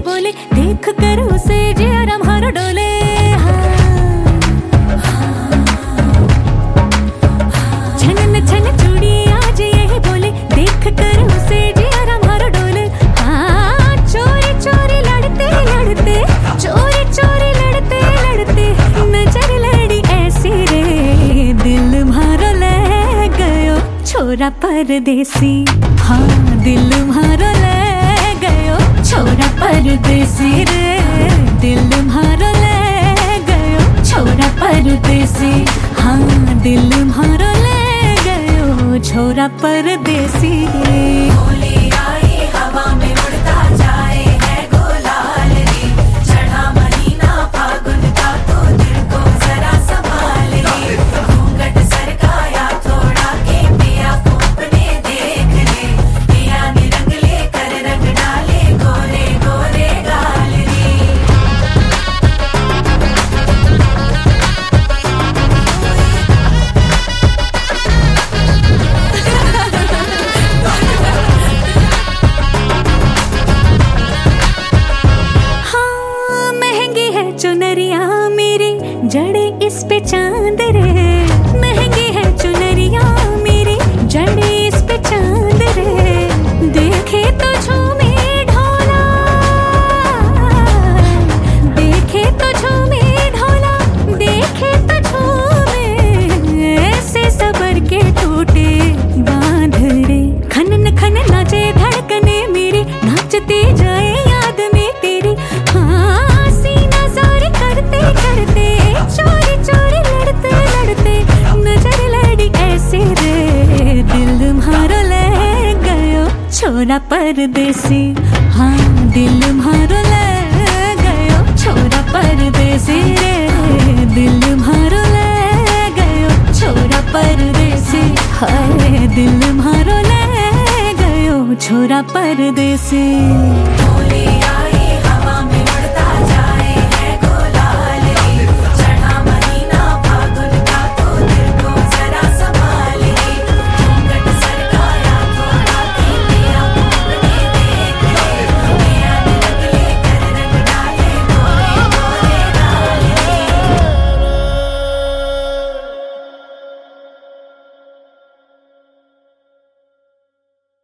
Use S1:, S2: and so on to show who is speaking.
S1: बोले, देख कर उसे जिया मारो डोले। छन छन चूड़ी आज यही बोले, देख कर उसे जिया मारो डोले। हाँ, चोरी चोरी लड़ते लड़ते, चोरी चोरी लड़ते लड़ते, नजर लड़ी ऐसी रे, दिल मारो ले गयो छोरा परदेसी। हाँ, दिल मारो ले गयो छोरा परदेसी रे, दिल मारो ले गयो छोरा परदेसी। हाँ, दिल मारो ले गयो छोरा परदेसी।
S2: होली आई हवा में उड़ता जाए है गुलाल रे, चढ़ा महीना फागुन का तो दिल को जरा संभाल रे। घूंघट सरकाया थोड़ा के पिया को अपने देख ले, पिया ने रंग ले कर रंग डाले गोरे गोरे गाल रे।
S1: हाँ, महंगी है चुनरिया मेरी, जड़े इस पे चांद रे। महंगी है चुनरिया मेरी, जड़े इस पे चांद रे। देखे तो झूमे ढोला, देखे तो झूमे ढोला, देखे तो झूमे, ऐसे सबर के टूटे बांध रे। खनन खन नाचे धड़कने मेरी, नाचती जाए याद में तेरी। हाँ, सीना ज़ोर करते करते, चोरी चोरी लड़ते लड़ते, नजर लड़ी ऐसे रे, दिल मारो ले गयो छोरा परदेसी। हाँ, दिल मारो ले गयो छोरा परदेसी रे, दिल मारो ले गयो छोरा परदेसी। हाय, दिल मारो ले गयो छोरा परदेसी।